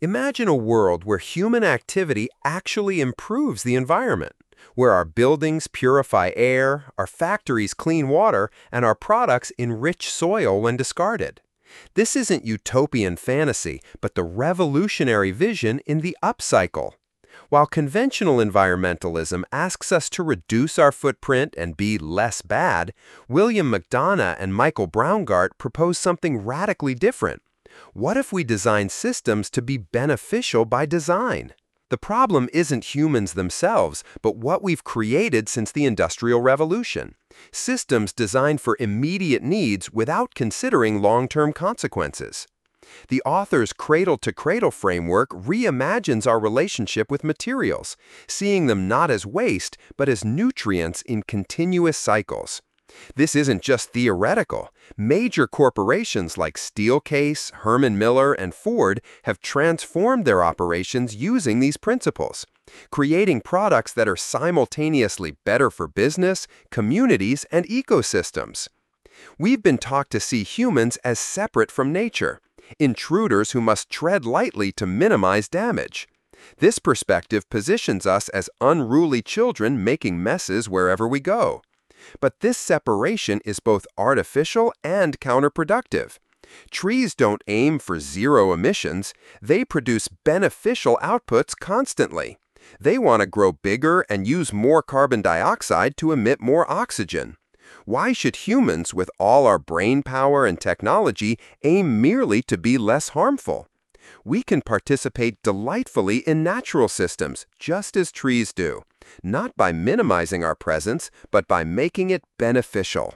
Imagine a world where human activity actually improves the environment, where our buildings purify air, our factories clean water, and our products enrich soil when discarded. This isn't utopian fantasy, but the revolutionary vision in the upcycle. While conventional environmentalism asks us to reduce our footprint and be less bad, William McDonough and Michael Braungart propose something radically different. What if we design systems to be beneficial by design? The problem isn't humans themselves, but what we've created since the Industrial Revolution. Systems designed for immediate needs without considering long-term consequences. The author's cradle-to-cradle framework reimagines our relationship with materials, seeing them not as waste, but as nutrients in continuous cycles. This isn't just theoretical. Major corporations like Steelcase, Herman Miller, and Ford have transformed their operations using these principles, creating products that are simultaneously better for business, communities, and ecosystems. We've been taught to see humans as separate from nature, intruders who must tread lightly to minimize damage. This perspective positions us as unruly children making messes wherever we go. But this separation is both artificial and counterproductive. Trees don't aim for zero emissions, they produce beneficial outputs constantly. They want to grow bigger and use more carbon dioxide to emit more oxygen. Why should humans, with all our brain power and technology, aim merely to be less harmful? We can participate delightfully in natural systems, just as trees do, not by minimizing our presence, but by making it beneficial.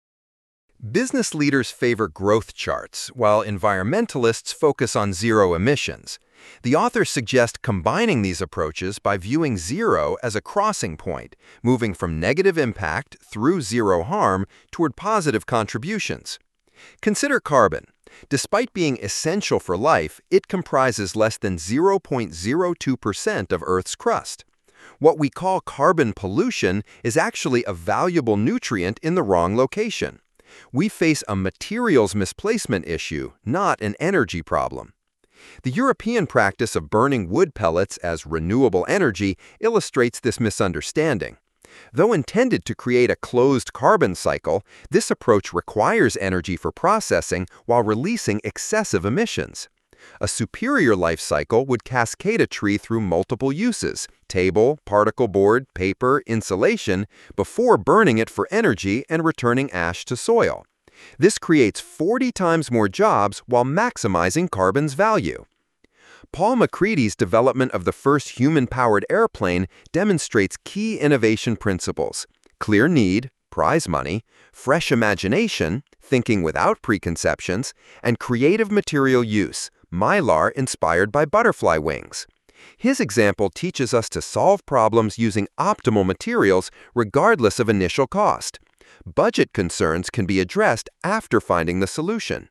Business leaders favor growth charts, while environmentalists focus on zero emissions. The authors suggest combining these approaches by viewing zero as a crossing point, moving from negative impact through zero harm toward positive contributions. Consider carbon. Despite being essential for life, it comprises less than 0.02% of Earth's crust. What we call carbon pollution is actually a valuable nutrient in the wrong location. We face a materials misplacement issue, not an energy problem. The European practice of burning wood pellets as renewable energy illustrates this misunderstanding. Though intended to create a closed carbon cycle, this approach requires energy for processing while releasing excessive emissions. A superior life cycle would cascade a tree through multiple uses, table, particle board, paper, insulation, before burning it for energy and returning ash to soil. This creates 40 times more jobs while maximizing carbon's value. Paul MacCready's development of the first human-powered airplane demonstrates key innovation principles: clear need, prize money, fresh imagination, thinking without preconceptions, and creative material use, mylar inspired by butterfly wings. His example teaches us to solve problems using optimal materials regardless of initial cost. Budget concerns can be addressed after finding the solution.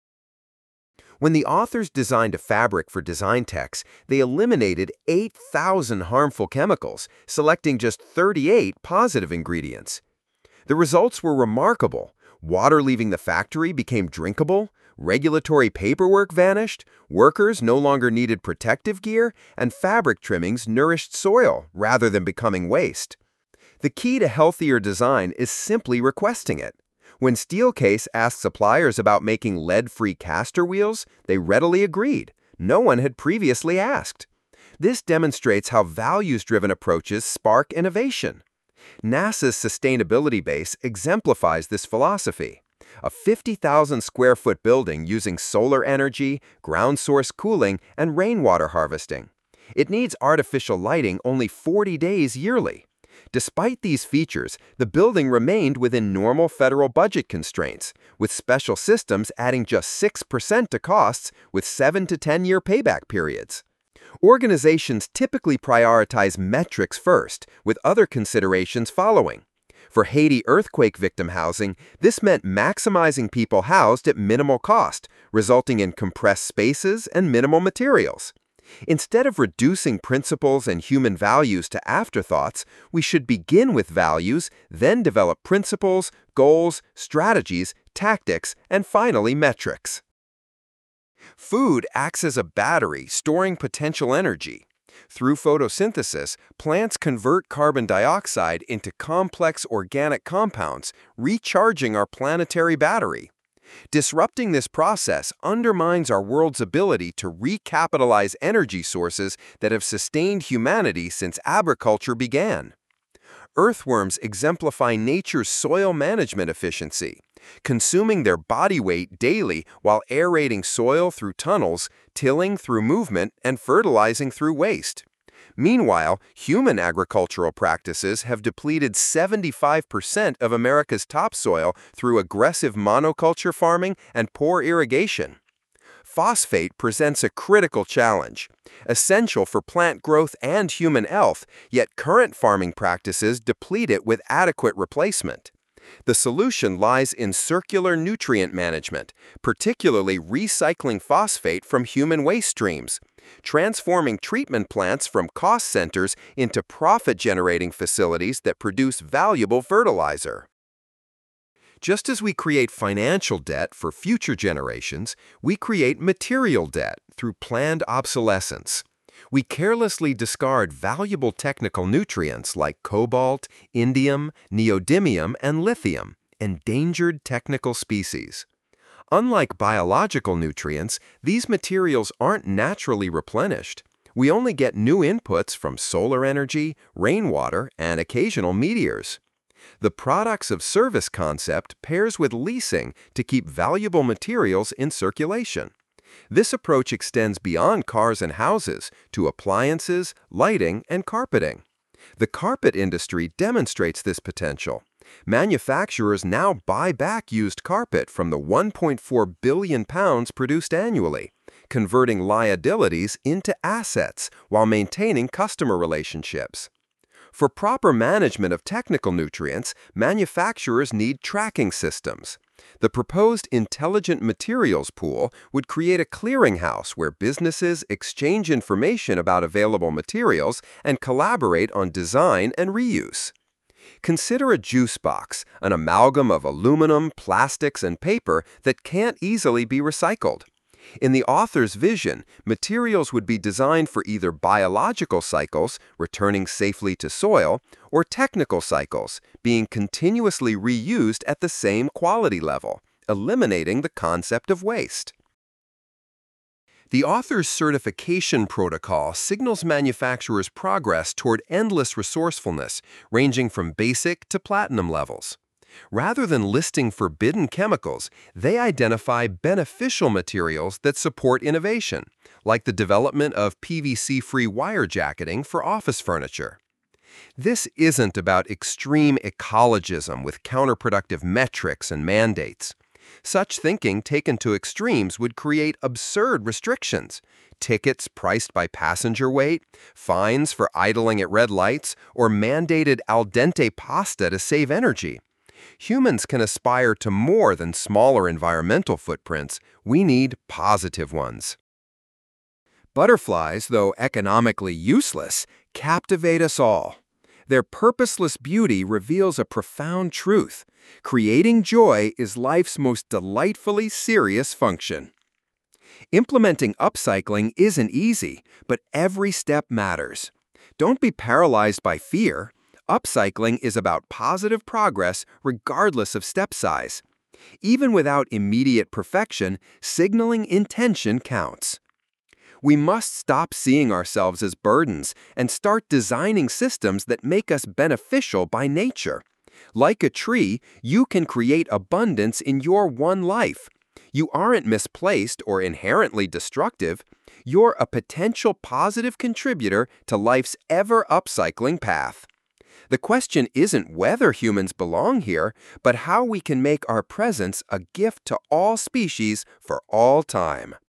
When the authors designed a fabric for design text, they eliminated 8,000 harmful chemicals, selecting just 38 positive ingredients. The results were remarkable. Water leaving the factory became drinkable, regulatory paperwork vanished, workers no longer needed protective gear, and fabric trimmings nourished soil rather than becoming waste. The key to healthier design is simply requesting it. When Steelcase asked suppliers about making lead-free caster wheels, they readily agreed. No one had previously asked. This demonstrates how values-driven approaches spark innovation. NASA's sustainability base exemplifies this philosophy. A 50,000 square foot building using solar energy, ground source cooling, and rainwater harvesting. It needs artificial lighting only 40 days yearly. Despite these features, the building remained within normal federal budget constraints, with special systems adding just 6% to costs with 7 to 10-year payback periods. Organizations typically prioritize metrics first, with other considerations following. For Haiti earthquake victim housing, this meant maximizing people housed at minimal cost, resulting in compressed spaces and minimal materials. Instead of reducing principles and human values to afterthoughts, we should begin with values, then develop principles, goals, strategies, tactics, and finally metrics. Food acts as a battery, storing potential energy. Through photosynthesis, plants convert carbon dioxide into complex organic compounds, recharging our planetary battery. Disrupting this process undermines our world's ability to recapitalize energy sources that have sustained humanity since agriculture began. Earthworms exemplify nature's soil management efficiency, consuming their body weight daily while aerating soil through tunnels, tilling through movement, and fertilizing through waste. Meanwhile, human agricultural practices have depleted 75% of America's topsoil through aggressive monoculture farming and poor irrigation. Phosphate presents a critical challenge, essential for plant growth and human health, yet current farming practices deplete it with adequate replacement. The solution lies in circular nutrient management, particularly recycling phosphate from human waste streams, transforming treatment plants from cost centers into profit-generating facilities that produce valuable fertilizer. Just as we create financial debt for future generations, we create material debt through planned obsolescence. We carelessly discard valuable technical nutrients like cobalt, indium, neodymium, and lithium, endangered technical species. Unlike biological nutrients, these materials aren't naturally replenished. We only get new inputs from solar energy, rainwater, and occasional meteors. The products of service concept pairs with leasing to keep valuable materials in circulation. This approach extends beyond cars and houses to appliances, lighting, and carpeting. The carpet industry demonstrates this potential. Manufacturers now buy back used carpet from the 1.4 billion pounds produced annually, converting liabilities into assets while maintaining customer relationships. For proper management of technical nutrients, manufacturers need tracking systems. The proposed Intelligent Materials Pool would create a clearinghouse where businesses exchange information about available materials and collaborate on design and reuse. Consider a juice box, an amalgam of aluminum, plastics, and paper that can't easily be recycled. In the author's vision, materials would be designed for either biological cycles, returning safely to soil, or technical cycles, being continuously reused at the same quality level, eliminating the concept of waste. The author's certification protocol signals manufacturers' progress toward endless resourcefulness, ranging from basic to platinum levels. Rather than listing forbidden chemicals, they identify beneficial materials that support innovation, like the development of PVC-free wire jacketing for office furniture. This isn't about extreme ecologism with counterproductive metrics and mandates. Such thinking taken to extremes would create absurd restrictions: tickets priced by passenger weight, fines for idling at red lights, or mandated al dente pasta to save energy. Humans can aspire to more than smaller environmental footprints. We need positive ones. Butterflies, though economically useless, captivate us all. Their purposeless beauty reveals a profound truth. Creating joy is life's most delightfully serious function. Implementing upcycling isn't easy, but every step matters. Don't be paralyzed by fear. Upcycling is about positive progress regardless of step size. Even without immediate perfection, signaling intention counts. We must stop seeing ourselves as burdens and start designing systems that make us beneficial by nature. Like a tree, you can create abundance in your one life. You aren't misplaced or inherently destructive. You're a potential positive contributor to life's ever-upcycling path. The question isn't whether humans belong here, but how we can make our presence a gift to all species for all time.